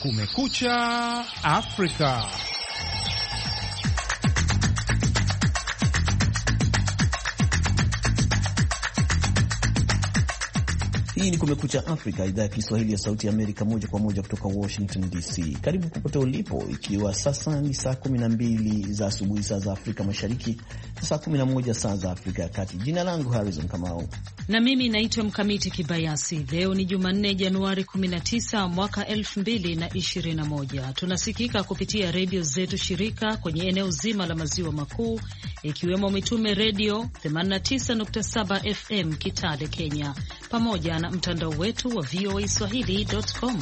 Kumekucha Afrika. Hii ni Kumekucha Afrika, idhaa ya Kiswahili ya Sauti ya Amerika, moja kwa moja kutoka Washington DC. Karibu popote ulipo, ikiwa sasa ni saa 12 za asubuhi saa za Afrika Mashariki, saa 11 saa za Afrika ya Kati. Jina langu Harrison Kamau na mimi naitwa Mkamiti Kibayasi. Leo ni Jumanne, Januari 19 mwaka 2021. Tunasikika kupitia redio zetu shirika kwenye eneo zima la maziwa makuu, ikiwemo Mitume Redio 89.7 FM Kitale, Kenya, pamoja na mtandao wetu wa voaswahili.com.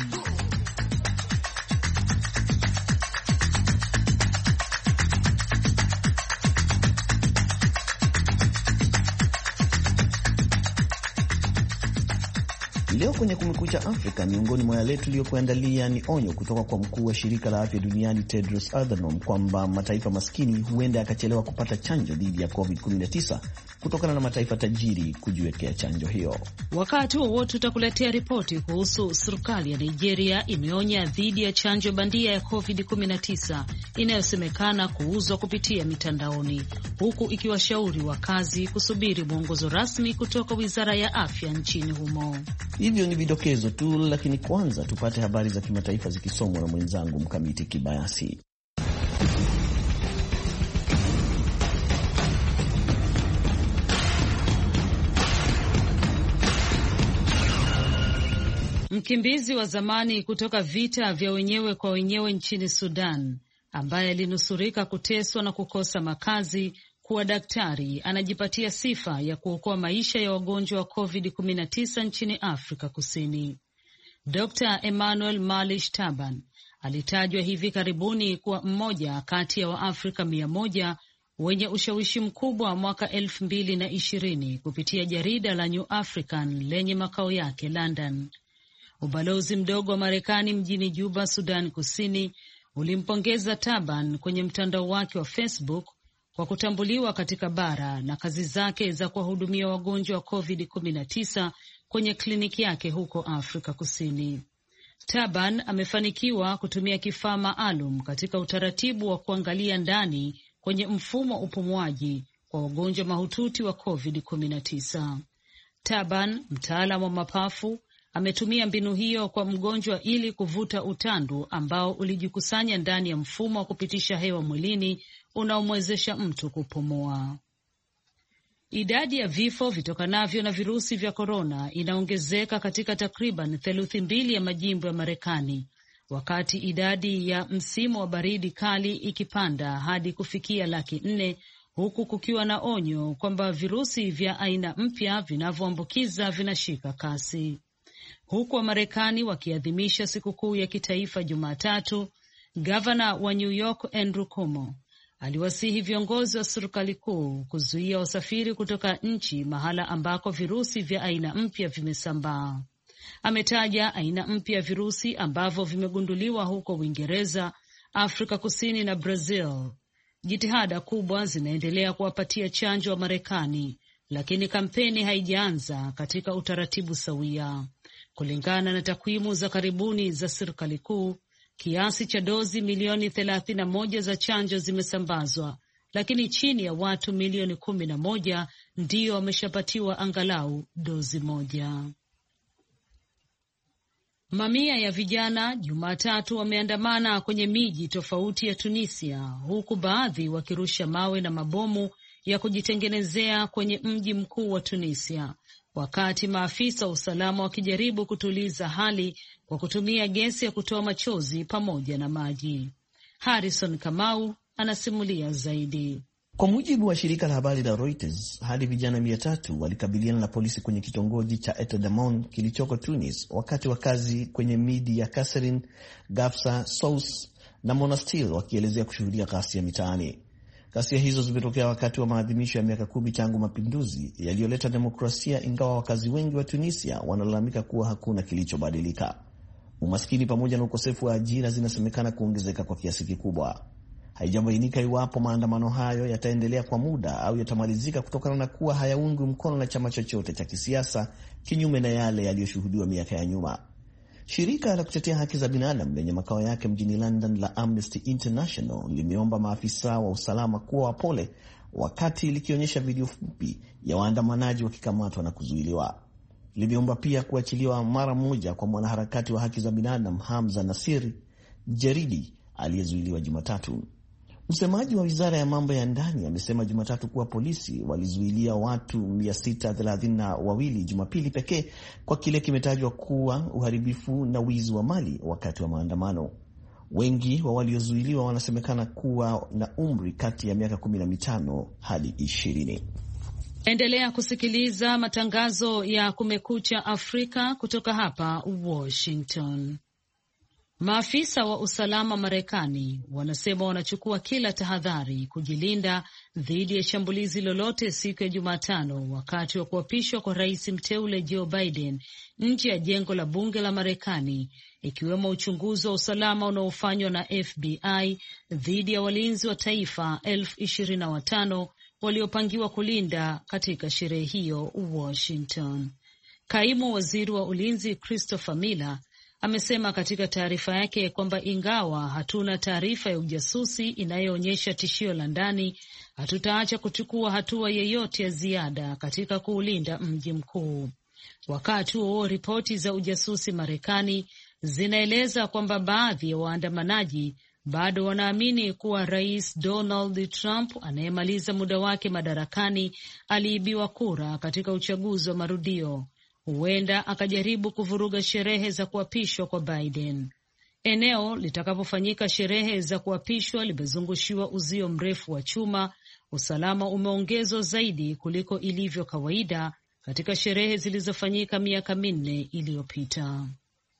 Leo kwenye Kumekucha Afrika, miongoni mwa yale tuliyokuandalia ni onyo kutoka kwa mkuu wa shirika la afya duniani Tedros Adhanom kwamba mataifa maskini huenda yakachelewa kupata chanjo dhidi ya COVID-19 kutokana na mataifa tajiri kujiwekea chanjo hiyo. Wakati huo tutakuletea ripoti kuhusu serikali ya Nigeria imeonya dhidi ya chanjo bandia ya COVID-19 inayosemekana kuuzwa kupitia mitandaoni, huku ikiwashauri wakazi kusubiri mwongozo rasmi kutoka Wizara ya Afya nchini humo. Hivyo ni vidokezo tu, lakini kwanza tupate habari za kimataifa zikisomwa na mwenzangu Mkamiti Kibayasi. Mkimbizi wa zamani kutoka vita vya wenyewe kwa wenyewe nchini Sudan, ambaye alinusurika kuteswa na kukosa makazi, kuwa daktari, anajipatia sifa ya kuokoa maisha ya wagonjwa wa COVID-19 nchini Afrika Kusini. Dr. Emmanuel Malish Taban alitajwa hivi karibuni kuwa mmoja kati ya Waafrika 100 wenye ushawishi mkubwa mwaka 2020 kupitia jarida la New African lenye makao yake London. Ubalozi mdogo wa Marekani mjini Juba, Sudan Kusini, ulimpongeza Taban kwenye mtandao wake wa Facebook kwa kutambuliwa katika bara na kazi zake za kuwahudumia wagonjwa wa COVID-19 kwenye kliniki yake huko Afrika Kusini. Taban amefanikiwa kutumia kifaa maalum katika utaratibu wa kuangalia ndani kwenye mfumo wa upumuaji kwa wagonjwa mahututi wa COVID-19. Taban, mtaalamu wa mapafu, ametumia mbinu hiyo kwa mgonjwa ili kuvuta utandu ambao ulijikusanya ndani ya mfumo wa kupitisha hewa mwilini unaomwezesha mtu kupumua. Idadi ya vifo vitokanavyo na virusi vya korona inaongezeka katika takriban theluthi mbili ya majimbo ya Marekani, wakati idadi ya msimu wa baridi kali ikipanda hadi kufikia 400,000, huku kukiwa na onyo kwamba virusi vya aina mpya vinavyoambukiza vinashika kasi. Huku wa Marekani wakiadhimisha sikukuu ya kitaifa Jumatatu, gavana wa New York Andrew Cuomo aliwasihi viongozi wa serikali kuu kuzuia wasafiri kutoka nchi mahala ambako virusi vya aina mpya vimesambaa. Ametaja aina mpya ya virusi ambavyo vimegunduliwa huko Uingereza, Afrika Kusini na Brazil. Jitihada kubwa zinaendelea kuwapatia chanjo wa Marekani, lakini kampeni haijaanza katika utaratibu sawia. Kulingana na takwimu za karibuni za serikali kuu, kiasi cha dozi milioni 31 za chanjo zimesambazwa, lakini chini ya watu milioni 11 ndio wameshapatiwa angalau dozi moja. Mamia ya vijana Jumatatu wameandamana kwenye miji tofauti ya Tunisia, huku baadhi wakirusha mawe na mabomu ya kujitengenezea kwenye mji mkuu wa Tunisia, wakati maafisa wa usalama wakijaribu kutuliza hali kwa kutumia gesi ya kutoa machozi pamoja na maji. Harrison Kamau anasimulia zaidi. Kwa mujibu wa shirika la habari la Reuters, hadi vijana 300 walikabiliana na polisi kwenye kitongoji cha Etedamon kilichoko Tunis, wakati wakazi kwenye miji ya Kasserine, Gafsa, Sousse na Monastir wakielezea kushuhudia ghasia mitaani. Ghasia hizo zimetokea wakati wa maadhimisho ya miaka 10 tangu mapinduzi yaliyoleta demokrasia, ingawa wakazi wengi wa Tunisia wanalalamika kuwa hakuna kilichobadilika. Umaskini pamoja na ukosefu wa ajira zinasemekana kuongezeka kwa kiasi kikubwa. Haijabainika iwapo maandamano hayo yataendelea kwa muda au yatamalizika kutokana na kuwa hayaungwi mkono na chama chochote cha kisiasa, kinyume na yale yaliyoshuhudiwa miaka ya nyuma. Shirika la kutetea haki za binadamu lenye makao yake mjini London la Amnesty International limeomba maafisa wa usalama kuwa wapole wakati likionyesha video fupi ya waandamanaji wakikamatwa na kuzuiliwa. Limeomba pia kuachiliwa mara moja kwa mwanaharakati wa haki za binadamu Hamza Nasir Jeridi aliyezuiliwa Jumatatu. Msemaji wa wizara ya mambo ya ndani amesema Jumatatu kuwa polisi walizuilia watu 632 Jumapili pekee kwa kile kimetajwa kuwa uharibifu na wizi wa mali wakati wa maandamano. Wengi wa waliozuiliwa wanasemekana kuwa na umri kati ya miaka 15 hadi 20. Endelea kusikiliza matangazo ya Kumekucha Afrika kutoka hapa Washington. Maafisa wa usalama Marekani wanasema wanachukua kila tahadhari kujilinda dhidi ya shambulizi lolote siku ya Jumatano wakati wa kuapishwa kwa rais mteule Joe Biden nje ya jengo la bunge la Marekani, ikiwemo uchunguzi wa usalama unaofanywa na FBI dhidi ya walinzi wa taifa 25,000 waliopangiwa kulinda katika sherehe hiyo Washington. Kaimu waziri wa ulinzi Christopher Miller amesema katika taarifa yake kwamba ingawa hatuna taarifa ya ujasusi inayoonyesha tishio la ndani, hatutaacha kuchukua hatua yeyote ya ziada katika kuulinda mji mkuu. Wakati huo, ripoti za ujasusi Marekani zinaeleza kwamba baadhi ya waandamanaji bado wanaamini kuwa Rais Donald Trump anayemaliza muda wake madarakani aliibiwa kura katika uchaguzi wa marudio. Huenda akajaribu kuvuruga sherehe za kuapishwa kwa Biden. Eneo litakapofanyika sherehe za kuapishwa limezungushiwa uzio mrefu wa chuma. Usalama umeongezwa zaidi kuliko ilivyo kawaida katika sherehe zilizofanyika miaka 4 iliyopita.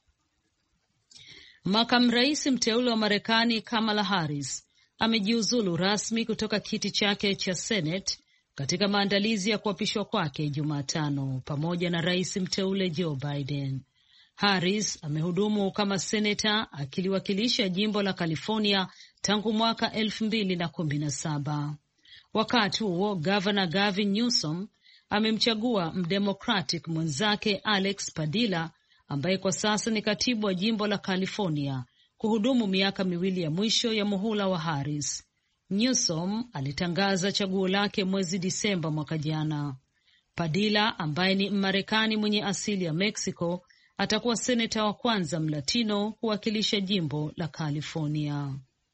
Makamu rais mteule wa Marekani Kamala Harris amejiuzulu rasmi kutoka kiti chake cha Senate katika maandalizi ya kuapishwa kwake Jumatano pamoja na rais mteule Joe Biden. Harris amehudumu kama seneta akiliwakilisha jimbo la California tangu mwaka 2017. Wakati huo, Governor Gavin Newsom amemchagua mdemocratic mwenzake Alex Padilla ambaye kwa sasa ni katibu wa jimbo la California kuhudumu miaka 2 ya mwisho ya muhula wa Harris. Newsom alitangaza chaguo lake mwezi Disemba mwaka jana. Padilla ambaye ni Mmarekani mwenye asili ya Mexico atakuwa seneta wa kwanza Mlatino kuwakilisha jimbo la California.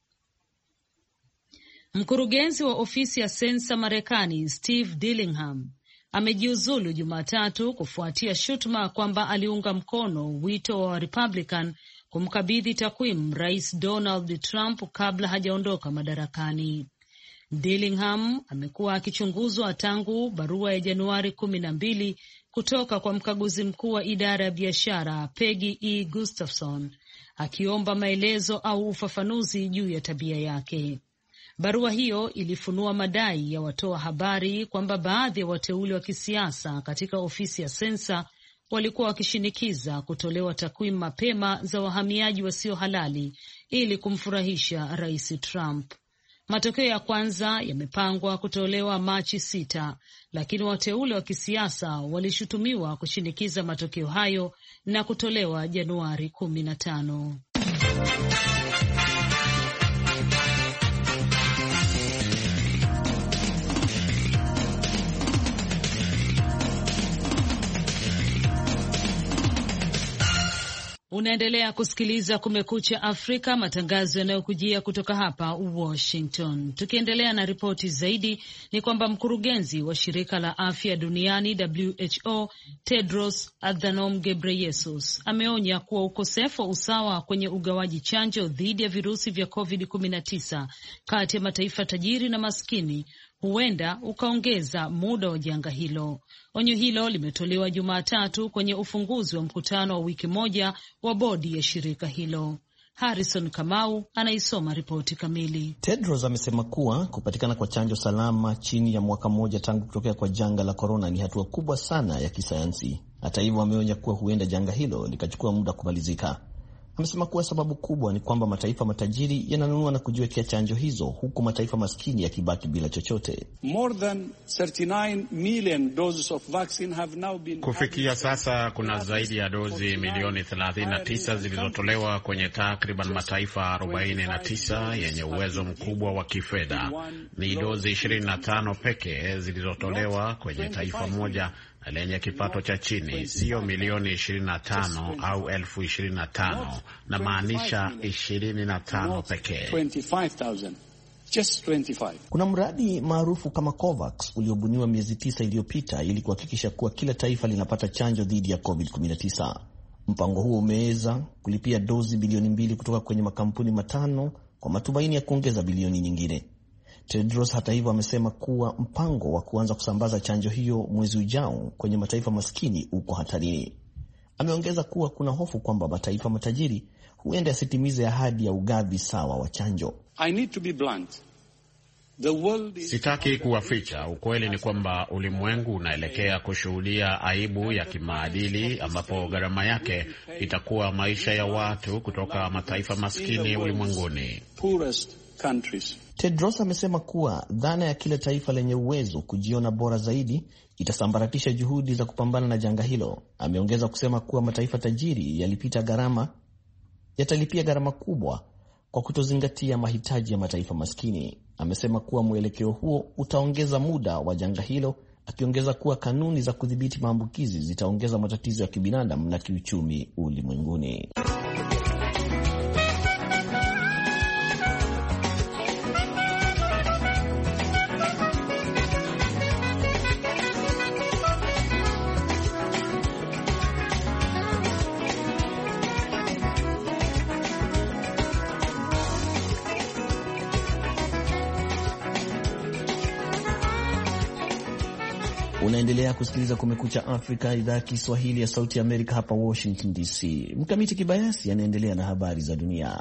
Mkurugenzi wa ofisi ya sensa Marekani Steve Dillingham amejiuzulu Jumatatu kufuatia shutuma kwamba aliunga mkono wito wa Republican kumkabidhi takwimu Rais Donald Trump kabla hajaondoka madarakani. Dillingham amekuwa akichunguzwa tangu barua ya Januari 12 kutoka kwa mkaguzi mkuu wa idara ya biashara Peggy E. Gustafson akiomba maelezo au ufafanuzi juu ya tabia yake. Barua hiyo ilifunua madai ya watoa habari kwamba baadhi ya wateule wa kisiasa katika ofisi ya sensa walikuwa wakishinikiza kutolewa takwimu mapema za wahamiaji wasio halali ili kumfurahisha Rais Trump. Matokeo ya kwanza yamepangwa kutolewa Machi 6, lakini wateule wa kisiasa walishutumiwa kushinikiza matokeo hayo na kutolewa Januari 15. Unaendelea kusikiliza Kumekucha Afrika, matangazo yanayokujia kutoka hapa Washington. Tukiendelea na ripoti zaidi ni kwamba mkurugenzi wa shirika la afya duniani WHO Tedros Adhanom Ghebreyesus ameonya kuwa ukosefu wa usawa kwenye ugawaji chanjo dhidi ya virusi vya COVID-19 kati ya mataifa tajiri na maskini huenda ukaongeza muda wa janga hilo. Onyo hilo limetolewa Jumatatu kwenye ufunguzi wa mkutano wa wiki moja wa bodi ya shirika hilo. Harrison Kamau anaisoma ripoti kamili. Tedros amesema kuwa kupatikana kwa chanjo salama chini ya mwaka mmoja tangu kutokea kwa janga la korona ni hatua kubwa sana ya kisayansi. Hata hivyo, ameonya kuwa huenda janga hilo likachukua muda kumalizika. Amesema kuwa sababu kubwa ni kwamba mataifa matajiri yananunua na kujiwekea chanjo hizo huku mataifa maskini yakibaki bila chochote. More than 39 million doses of vaccine have now been... Kufikia sasa kuna zaidi ya dozi milioni 39 zilizotolewa kwenye takriban mataifa 49 yenye uwezo mkubwa wa kifedha. Ni dozi 25 pekee zilizotolewa kwenye taifa moja lenye kipato cha chini, sio milioni 25 au 25,000, na maanisha 25 pekee. 25,000. Just 25. Kuna mradi maarufu kama COVAX uliobuniwa miezi 9 iliyopita ili kuhakikisha kuwa kila taifa linapata chanjo dhidi ya COVID-19. Mpango huo umeweza kulipia dozi bilioni 2 kutoka kwenye makampuni 5 kwa matumaini ya kuongeza bilioni nyingine. Tedros hata hivyo amesema kuwa mpango wa kuanza kusambaza chanjo hiyo mwezi ujao kwenye mataifa maskini uko hatarini. Ameongeza kuwa kuna hofu kwamba mataifa matajiri huenda yasitimize ahadi ya ugavi sawa wa chanjo. I need to be blunt. Sitaki kuwaficha, ukweli ni kwamba ulimwengu unaelekea kushuhudia aibu ya kimaadili ambapo gharama yake itakuwa maisha ya watu kutoka mataifa maskini ulimwenguni. Tedros amesema kuwa dhana ya kila taifa lenye uwezo kujiona bora zaidi itasambaratisha juhudi za kupambana na janga hilo. Ameongeza kusema kuwa mataifa tajiri yatalipia gharama kubwa kwa kutozingatia mahitaji ya mataifa maskini. Amesema kuwa mwelekeo huo utaongeza muda wa janga hilo, akiongeza kuwa kanuni za kudhibiti maambukizi zitaongeza matatizo ya kibinadamu na kiuchumi ulimwenguni. Unaendelea kusikiliza Kumekucha Afrika, idhaa ya Kiswahili ya Sauti ya Amerika hapa Washington DC. Mkamiti Kibayasi anaendelea na habari za dunia.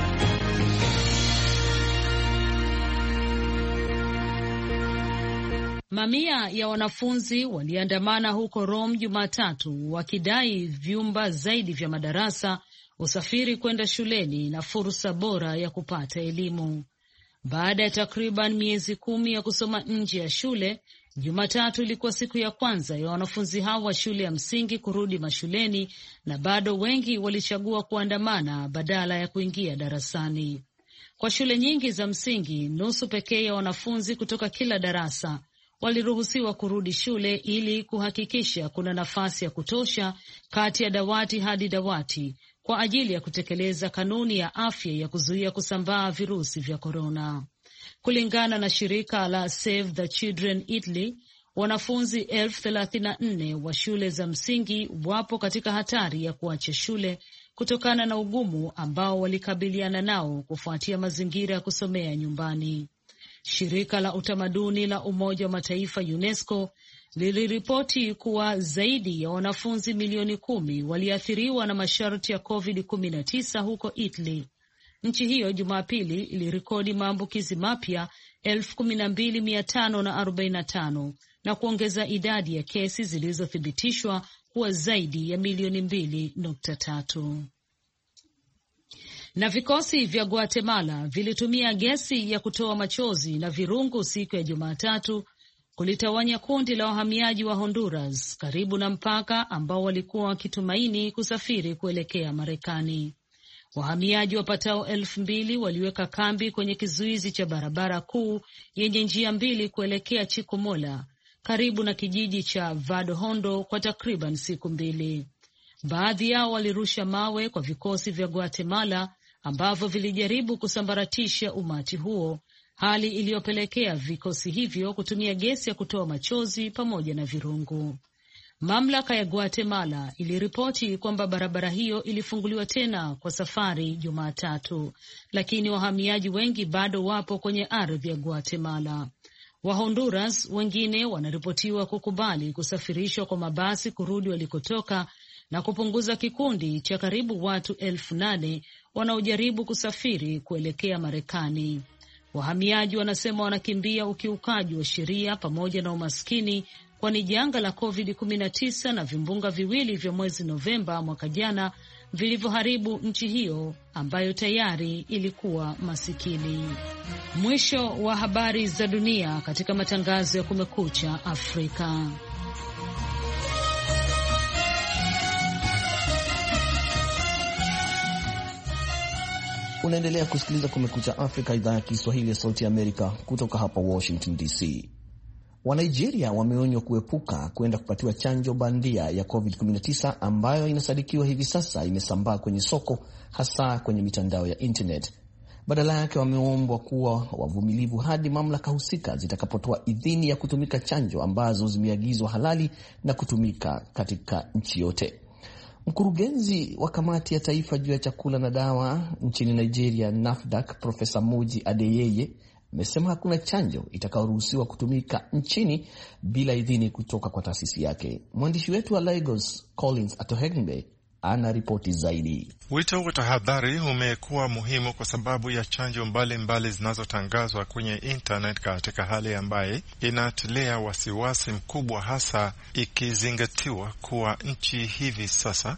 Mamia ya wanafunzi waliandamana huko Rome Jumatatu wakidai vyumba zaidi vya madarasa, usafiri kwenda shuleni na fursa bora ya kupata elimu. Baada ya takriban miezi 10 ya kusoma nje ya shule, Jumatatu ilikuwa siku ya kwanza ya wanafunzi hao wa shule ya msingi kurudi mashuleni, na bado wengi walichagua kuandamana badala ya kuingia darasani. Kwa shule nyingi za msingi, nusu pekee ya wanafunzi kutoka kila darasa waliruhusiwa kurudi shule ili kuhakikisha kuna nafasi ya kutosha kati ya dawati hadi dawati kwa ajili ya kutekeleza kanuni ya afya ya kuzuia kusambaa virusi vya korona. Kulingana na shirika la Save the Children Italy, wanafunzi 34,000 wa shule za msingi wapo katika hatari ya kuacha shule kutokana na ugumu ambao walikabiliana nao kufuatia mazingira ya kusomea nyumbani. Shirika la utamaduni la Umoja wa Mataifa UNESCO liliripoti kuwa zaidi ya wanafunzi milioni 10 waliathiriwa na masharti ya COVID-19 huko Italy. Nchi hiyo Jumapili ilirekodi maambukizi mapya 12,545 na kuongeza idadi ya kesi zilizothibitishwa kuwa zaidi ya milioni 2.3. Na vikosi vya Guatemala vilitumia gesi ya kutoa machozi na virungu siku ya Jumatatu kulitawanya kundi la wahamiaji wa Honduras karibu na mpaka ambao walikuwa wakitumaini kusafiri kuelekea Marekani. Wahamiaji wapatao 2,000 waliweka kambi kwenye kizuizi cha barabara kuu yenye njia 2 kuelekea Chiquimola karibu na kijiji cha Vado Hondo kwa takriban siku 2. Baadhi yao walirusha mawe kwa vikosi vya Guatemala ambavyo vilijaribu kusambaratisha umati huo, hali iliyopelekea vikosi hivyo kutumia gesi ya kutoa machozi pamoja na virungu. Mamlaka ya Guatemala iliripoti kwamba barabara hiyo ilifunguliwa tena kwa safari Jumatatu, lakini wahamiaji wengi bado wapo kwenye ardhi ya Guatemala. Wa Honduras wengine wanaripotiwa kukubali kusafirishwa kwa mabasi kurudi walikotoka na kupunguza kikundi cha karibu watu 8,000 wanaojaribu kusafiri kuelekea Marekani. Wahamiaji wanasema wanakimbia ukiukaji wa sheria pamoja na umaskini, kwani janga la COVID-19 na vimbunga viwili vya mwezi Novemba mwaka jana vilivyoharibu nchi hiyo ambayo tayari ilikuwa masikini. Mwisho wa habari za dunia katika matangazo ya Kumekucha Afrika. Unaendelea kusikiliza Kumekucha Afrika, idhaa ya Kiswahili ya Sauti ya Amerika kutoka hapa Washington DC. Wanigeria wameonywa kuepuka kwenda kupatiwa chanjo bandia ya COVID-19 ambayo inasadikiwa hivi sasa imesambaa kwenye soko, hasa kwenye mitandao ya internet. Badala yake wameombwa kuwa wavumilivu hadi mamlaka husika zitakapotoa idhini ya kutumika chanjo ambazo zimeagizwa halali na kutumika katika nchi yote. Mkurugenzi wa kamati ya taifa juu ya chakula na dawa nchini Nigeria, NAFDAC, Profesa Moji Adeyeye, amesema hakuna chanjo itakayoruhusiwa kutumika nchini bila idhini kutoka kwa taasisi yake. Mwandishi wetu wa Lagos, Collins Atohengbe, ana ripoti zaidi. Wito wa tahadhari umekuwa muhimu kwa sababu ya chanjo mbalimbali zinazotangazwa kwenye internet katika hali ambaye inatilia wasiwasi mkubwa, hasa ikizingatiwa kuwa nchi hivi sasa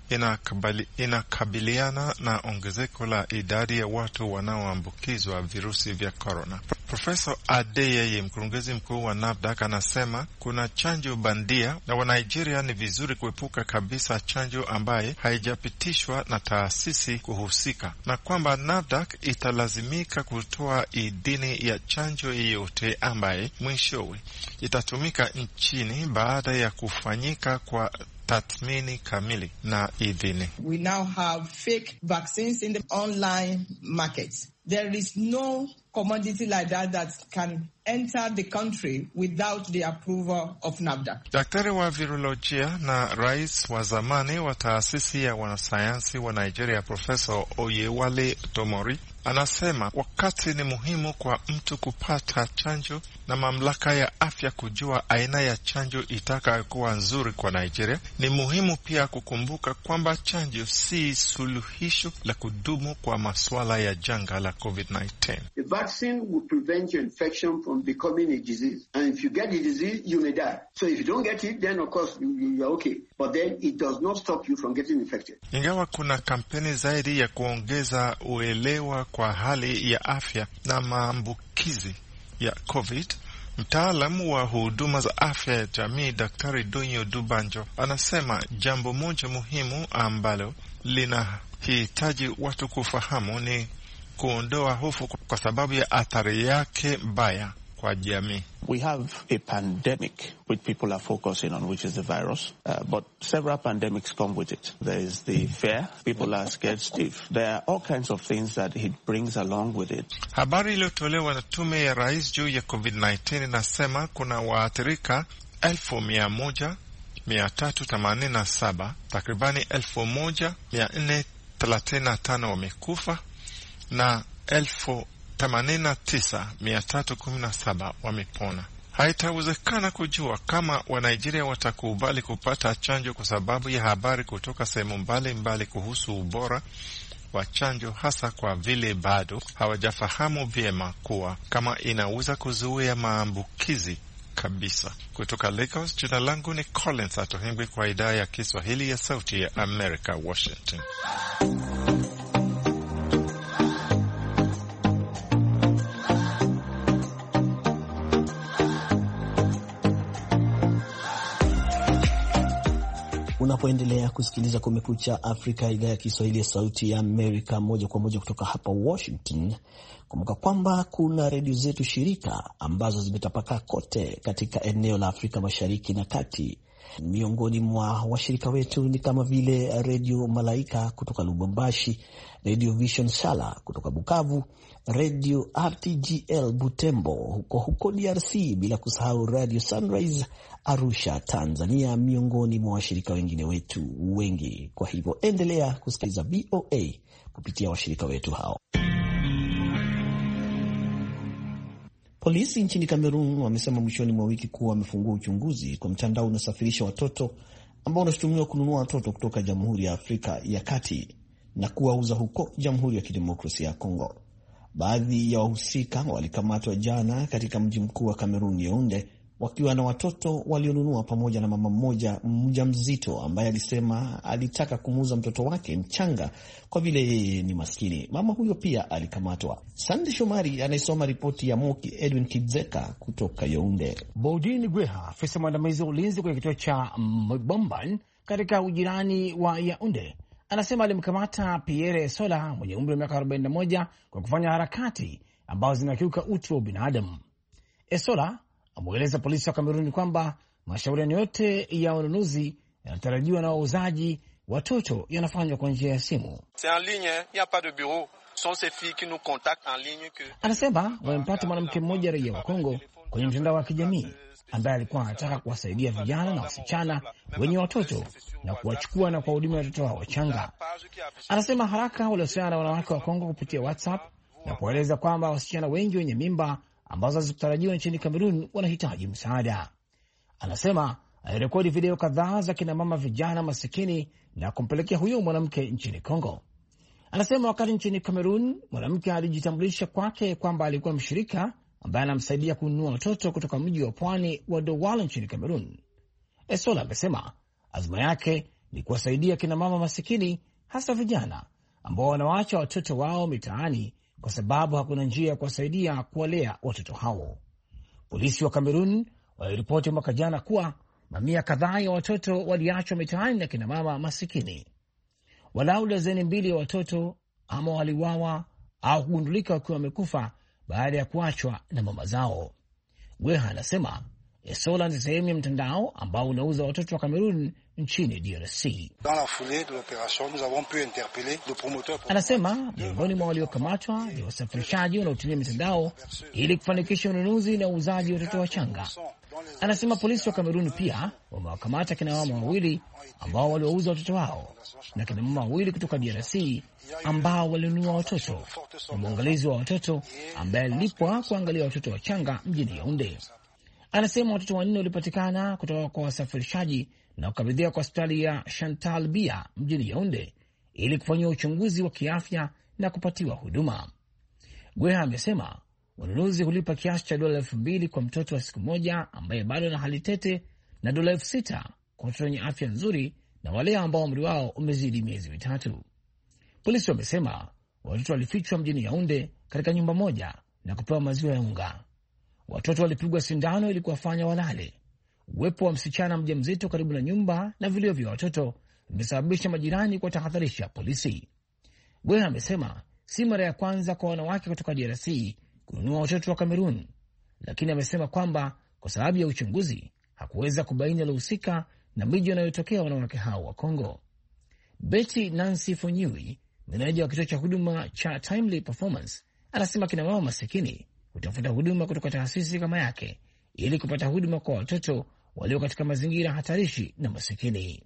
inakabiliana na ongezeko la idadi ya watu wanaoambukizwa virusi vya corona. Profesa Adeyeye, mkurugenzi mkuu wa NAFDAC, anasema kuna chanjo bandia na wa Nigeria ni vizuri kuepuka kabisa chanjo ambaye haijapitishwa na taasisi kuhusika, na kwamba NAFDAC italazimika kutoa idhini ya chanjo yoyote ambaye mwishowe itatumika nchini baada ya kufanyika kwa tathmini kamili na idhini. We now have fake vaccines in the online markets. There is no commodity like that can enter the country without the approval of NAFDAC. Daktari wa virolojia na rais wa zamani wa taasisi ya wanasayansi wa Nigeria, Profesa Oyewale Tomori, anasema wakati ni muhimu kwa mtu kupata chanjo na mamlaka ya afya kujua aina ya chanjo itakayokuwa nzuri kwa Nigeria. Ni muhimu pia kukumbuka kwamba chanjo si suluhisho la kudumu kwa masuala ya janga la COVID-19. The vaccine will prevent your infection from becoming a disease. And if you get the disease, you may die. So if you don't get it, then of course you are okay. But then it does not stop you from getting infected. Ingawa kuna kampeni zaidi ya kuongeza uelewa kwa hali ya afya na maambukizi ya COVID, mtaalamu wa huduma za afya ya jamii Daktari Donyo Dubanjo anasema jambo moja muhimu ambalo linahitaji watu kufahamu ni kuondoa hofu kwa sababu ya athari yake mbaya kwa jamii. We have a pandemic which people are focusing on, which is the virus, but several pandemics come with it. There is the fear, people are scared stiff. There are all kinds of things that it brings along with it. Habari iliyotolewa na tume ya rais juu ya COVID-19 inasema kuna waathirika 1,387, takribani 1,435 wamekufa na 89,317 wamepona. Haitawezekana kujua kama wa Nigeria watakubali kupata chanjo kwa sababu ya habari kutoka sehemu mbalimbali kuhusu ubora wa chanjo, hasa kwa vile bado hawajafahamu vyema kuwa kama inaweza kuzuia maambukizi kabisa. Kutoka Lagos, jina langu ni Collins Atohengwe kwa idhaa ya Kiswahili ya Sauti ya America, Washington. Unapoendelea kusikiliza Kumekucha Afrika, idhaa ya Kiswahili ya Sauti ya Amerika, moja kwa moja kutoka hapa Washington. Kumbuka kwamba kuna redio zetu shirika ambazo zimetapakaa kote katika eneo la Afrika Mashariki na Kati. Miongoni mwa washirika wetu ni kama vile Radio Malaika kutoka Lubumbashi, Radio Vision Shala kutoka Bukavu, Radio RTGL Butembo huko DRC, bila kusahau Radio Sunrise Arusha, Tanzania, miongoni mwa washirika wengine wetu wengi. Kwa hivyo endelea kusikiliza VOA kupitia washirika wetu hao. Polisi nchini Cameroon wamesema mwishoni mwa wiki kuwa wamefungua uchunguzi kwa mtandao unasafirisha watoto ambao unashutumiwa kununua watoto kutoka Jamhuri ya Afrika ya Kati na kuwauza huko Jamhuri ya Kidemokrasia ya Kongo. Baadhi ya wahusika walikamatwa jana katika mji mkuu wa Cameroon, Yaounde, wakiwa na watoto walionunua pamoja na mama mmoja mjamzito ambaye alisema alitaka kumuuza mtoto wake mchanga kwa vile yeye ni maskini. Mama huyo pia alikamatwa. Sande Shomari anayesoma ripoti ya Moki Edwin Kidzeka kutoka Yaounde. Baudin Gweha, afisa mwandamizi wa ulinzi kwenye kituo cha Mbomban katika ujirani wa Yaounde, anasema alimkamata Pierre Sola mwenye umri wa miaka 41 kwa kufanya harakati ambazo zinakiuka utu wa binadamu. Esola ameeleza polisi wa Kameruni kwamba mashauriano yote ya ununuzi yanatarajiwa na wauzaji watoto yanafanywa kwa njia ya simu. Anasema wamempata mwanamke mmoja raia wa Kongo kwenye mtandao wa kijamii ambaye alikuwa anataka kuwasaidia vijana na wasichana wenye watoto na kuwachukua na kuwahudumia watoto hao wachanga. Anasema haraka waliwasiliana na wanawake wa Kongo kupitia WhatsApp na kueleza kwamba wasichana wengi wenye mimba ambazo hazikutarajiwa nchini Kamerun wanahitaji msaada. Anasema alirekodi video kadhaa za kina mama vijana masikini na kumpelekea huyo mwanamke nchini Kongo. Anasema wakati nchini Kamerun mwanamke alijitambulisha kwake kwamba alikuwa mshirika ambaye anamsaidia kununua watoto kutoka mji wa pwani wa Douala nchini Kamerun. Esola amesema azma yake ni kuwasaidia kina mama masikini, hasa vijana ambao wanawaacha watoto wao mitaani kwa sababu hakuna njia ya kuwasaidia kuwalea watoto hao. Polisi wa Kamerun waliripoti mwaka jana kuwa mamia kadhaa ya watoto waliachwa mitaani na kina mama masikini. Walau dazeni 2 ya watoto ama waliwawa au kugundulika wakiwa wamekufa baada ya kuachwa na mama zao. Gweha anasema Esola ni sehemu ya mtandao ambao unauza watoto wa Kamerun nchini DRC. Anasema miongoni mwa waliokamatwa ni wasafirishaji wanaotumia mitandao ili kufanikisha ununuzi na uuzaji wa watoto wachanga. Anasema polisi wa Kamerun pia wamewakamata kina mama wawili ambao waliwauza watoto wao na kina mama wawili kutoka DRC ambao walinunua watoto na mwangalizi wa watoto ambaye alilipwa kuangalia watoto wachanga mjini Yaounde. Anasema watoto 4 walipatikana kutoka kwa wasafirishaji na kukabidhiwa kwa hospitali ya Chantal Bia mjini Yaounde ili kufanyiwa uchunguzi wa kiafya na kupatiwa huduma. Gweha amesema wanunuzi hulipa kiasi cha $2,000 kwa mtoto wa siku moja ambaye bado na hali tete na $6,000 kwa watoto wenye afya nzuri na wale ambao umri wao umezidi miezi 3. Polisi wamesema watoto walifichwa mjini Yaounde katika nyumba moja na kupewa maziwa ya unga. Watoto walipigwa sindano ili kuwafanya walale. Uwepo wa msichana mjamzito karibu na nyumba na vilio vya watoto vimesababisha majirani kuwatahadharisha polisi. Gweha amesema si mara ya kwanza kwa wanawake kutoka DRC kununua watoto wa Kamerun, lakini amesema kwamba kwa sababu ya uchunguzi hakuweza kubaini waliohusika na miji wanayotokea wanawake hao wa Kongo. Betty Nancy Fonyui, meneja wa kituo cha huduma cha Timely Performance, anasema kina mama masikini hutafuta huduma kutoka taasisi kama yake ili kupata huduma kwa watoto walio katika mazingira hatarishi na masikini.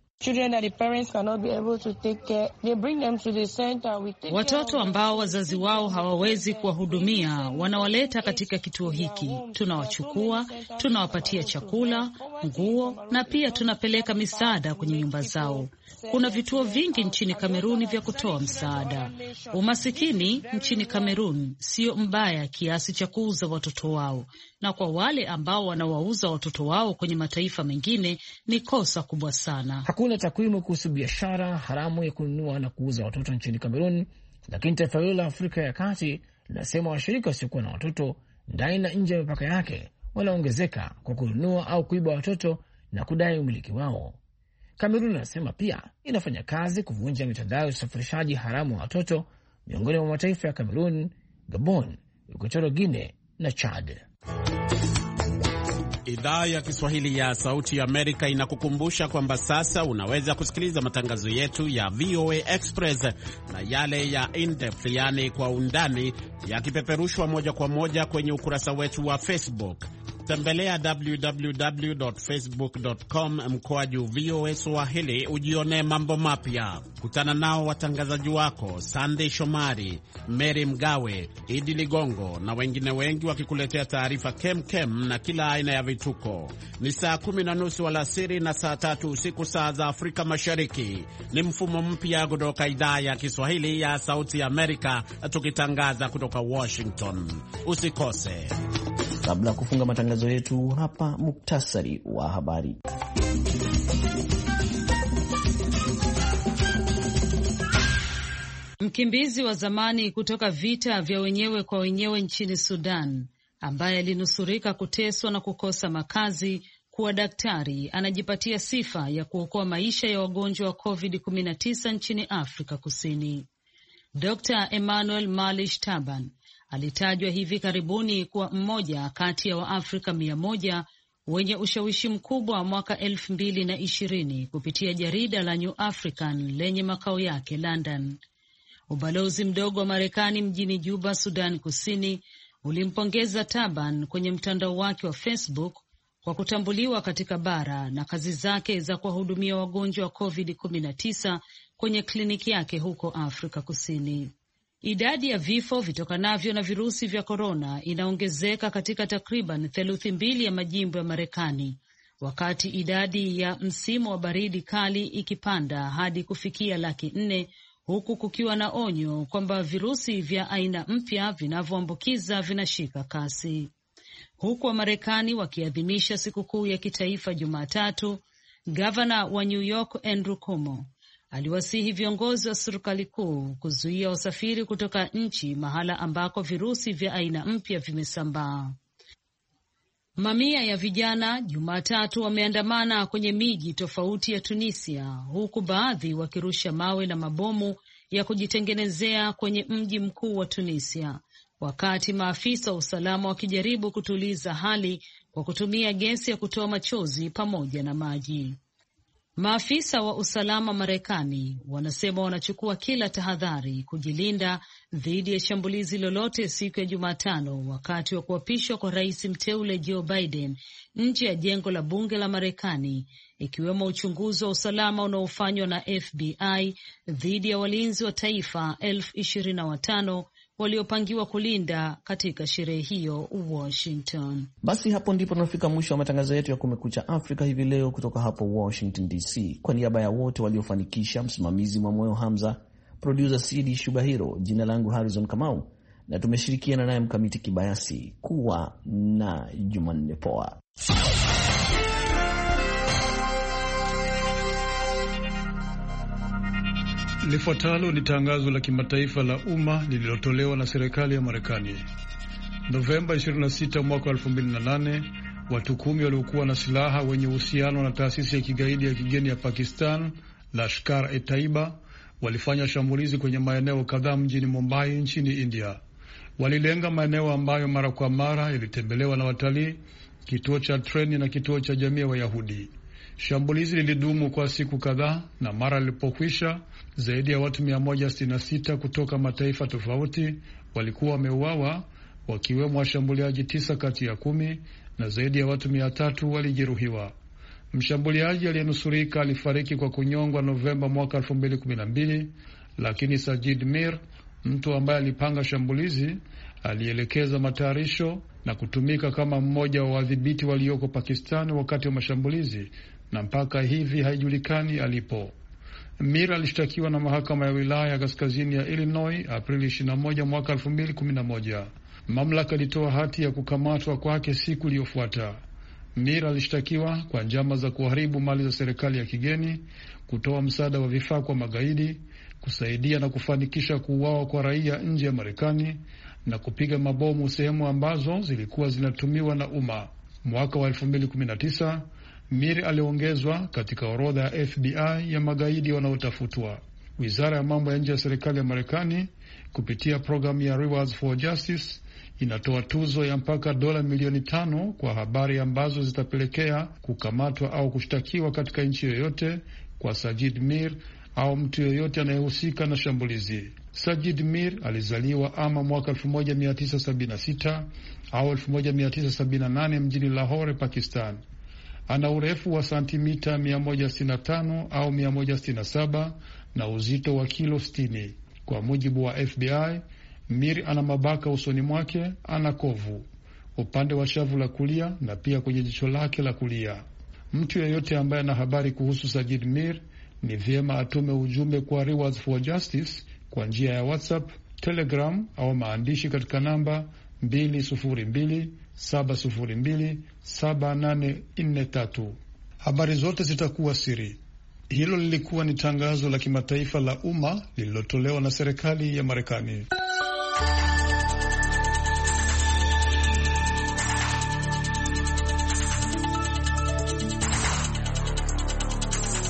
Watoto ambao wazazi wao hawawezi kuwahudumia wanawaleta katika kituo hiki. Tunawachukua, tunawapatia chakula, nguo na pia tunapeleka misaada kwenye nyumba zao. Kuna vituo vingi nchini Kameruni vya kutoa msaada. Umasikini nchini Kamerun sio mbaya kiasi cha kuuza watoto wao, na kwa wale ambao wanawauza watoto wao kwenye mataifa mengine ni kosa kubwa sana. Hakuna takwimu kuhusu biashara haramu ya kununua na kuuza watoto nchini Kamerun, lakini taifa hilo la Afrika ya Kati linasema washirika wasiokuwa na watoto ndani na nje ya mipaka yake wanaongezeka kwa kununua au kuiba watoto na kudai umiliki wao. Kamerun inasema pia inafanya kazi kuvunja mitandao ya usafirishaji haramu wa watoto miongoni mwa mataifa ya Kamerun, Gabon, Equatorial Guinea na Chad. Idhaa ya Kiswahili ya Sauti ya Amerika inakukumbusha kwamba sasa unaweza kusikiliza matangazo yetu ya VOA Express na yale ya in-depth, yani kwa undani, yakipeperushwa moja kwa moja kwenye ukurasa wetu wa Facebook. Tembelea www.facebook.com/VOA Swahili ujione mambo mapya. Kutana nao watangazaji wako Sunday Shomari, Mary Mgawe, Idi Ligongo na wengine wengi wakikuletea taarifa kem na kila aina ya vituko. Ni saa 10:30 alasiri na saa 3 usiku saa za Afrika Mashariki. Ni mfumo mpya kutoka idhaa ya Kiswahili ya Sauti ya Amerika, tukitangaza kutoka Washington. Usikose. Kabla ya kufunga matangazo yetu, hapa muktasari wa habari. Mkimbizi wa zamani kutoka vita vya wenyewe kwa wenyewe nchini Sudan ambaye alinusurika kuteswa na kukosa makazi kuwa daktari anajipatia sifa ya kuokoa maisha ya wagonjwa wa COVID-19 nchini Afrika Kusini. Dr. Emmanuel Malish Taban alitajwa hivi karibuni kuwa mmoja kati ya Waafrika 100 wenye ushawishi mkubwa mwaka 2020 kupitia jarida la New African lenye makao yake London. Ubalozi mdogo wa Marekani mjini Juba, Sudan Kusini, ulimpongeza Taban kwenye mtandao wake wa Facebook kwa kutambuliwa katika bara na kazi zake za kuwahudumia wagonjwa wa COVID-19 kwenye kliniki yake huko Afrika Kusini. Idadi ya vifo vitokanavyo na virusi vya korona inaongezeka katika takriban theluthi mbili ya majimbo ya Marekani, wakati idadi ya msimu wa baridi kali ikipanda hadi kufikia 400,000, huku kukiwa na onyo kwamba virusi vya aina mpya vinavyoambukiza vinashika kasi. Huku Wamarekani wakiadhimisha sikukuu ya kitaifa Jumatatu, gavana wa New York Andrew Cuomo aliwasihi viongozi wa serikali kuu kuzuia usafiri kutoka nchi mahala ambako virusi vya aina mpya vimesambaa. Mamia ya vijana Jumatatu wameandamana kwenye miji tofauti ya Tunisia, huku baadhi wakirusha mawe na mabomu ya kujitengenezea kwenye mji mkuu wa Tunisia, wakati maafisa wa usalama wakijaribu kutuliza hali kwa kutumia gesi ya kutoa machozi pamoja na maji. Maafisa wa usalama Marekani wanasema wanachukua kila tahadhari kujilinda dhidi ya shambulizi lolote siku ya Jumatano wakati wa kuapishwa kwa rais mteule Joe Biden nje ya jengo la bunge la Marekani, ikiwemo uchunguzi wa usalama unaofanywa na FBI dhidi ya walinzi wa taifa 25,000 waliopangiwa kulinda katika sherehe hiyo Washington. Basi hapo ndipo tunafika mwisho wa matangazo yetu ya Kumekucha Afrika hivi leo kutoka hapo Washington DC. Kwa niaba ya wote waliofanikisha, msimamizi Mwamoyo Hamza, producer CD Shubahiro, jina langu Harrison Kamau na tumeshirikiana naye Mkamiti Kibayasi. Kuwa na Jumanne poa. Lifuatalo ni tangazo la kimataifa la umma lililotolewa na serikali ya Marekani. Novemba 26 mwaka 2008, watu 10 waliokuwa na silaha wenye uhusiano na taasisi ya kigaidi ya kigeni ya Pakistan, Lashkar-e-Taiba, walifanya shambulizi kwenye maeneo kadhaa mjini Mumbai nchini India. Walilenga maeneo ambayo mara kwa mara yalitembelewa na watalii, kituo cha treni na kituo cha jamii ya Wayahudi. Shambulizi lilidumu kwa siku kadhaa na mara lilipokwisha, zaidi ya watu 166 kutoka mataifa tofauti walikuwa wameuawa, wakiwemo washambuliaji 9 kati ya 10 na zaidi ya watu 300 walijeruhiwa. Mshambuliaji aliyenusurika alifariki kwa kunyongwa Novemba mwaka 2012, lakini Sajid Mir, mtu ambaye alipanga shambulizi, alielekeza matayarisho na kutumika kama mmoja wa wadhibiti walioko Pakistan wakati wa mashambulizi, na mpaka hivi haijulikani alipo. Mir alishtakiwa na mahakama ya wilaya ya kaskazini ya Illinois Aprili 21 mwaka 2011. Mamlaka ilitoa hati ya kukamatwa kwake siku iliyofuata. Mir alishtakiwa kwa njama za kuharibu mali za serikali ya kigeni, kutoa msaada wa vifaa kwa magaidi, kusaidia na kufanikisha kuuawa kwa raia nje ya Marekani na kupiga mabomu sehemu ambazo zilikuwa zinatumiwa na umma. Mwaka wa 2019, Mir aliongezwa katika orodha ya FBI ya magaidi wanaotafutwa. Wizara ya mambo ya nje ya serikali ya Marekani kupitia programu ya Rewards for Justice inatoa tuzo ya mpaka $5 milioni kwa habari ambazo zitapelekea kukamatwa au kushtakiwa katika nchi yoyote kwa Sajid Mir au mtu yoyote anayehusika na shambulizi. Sajid Mir alizaliwa ama mwaka 1976 au 1978 mjini Lahore, Pakistan. Ana urefu wa santimita 165 au 167 na uzito wa kilo 60. Kwa mujibu wa FBI, Mir ana mabaka usoni mwake, ana kovu upande wa shavu la kulia na pia kwenye jicho lake la kulia. Mtu yeyote ambaye ana habari kuhusu Sajid Mir ni vyema atume ujumbe kwa Rewards for Justice kwa njia ya WhatsApp, Telegram au maandishi katika namba 202-702-7843. Habari zote zitakuwa siri. Hilo lilikuwa ni tangazo la kimataifa la umma lililotolewa na serikali ya Marekani.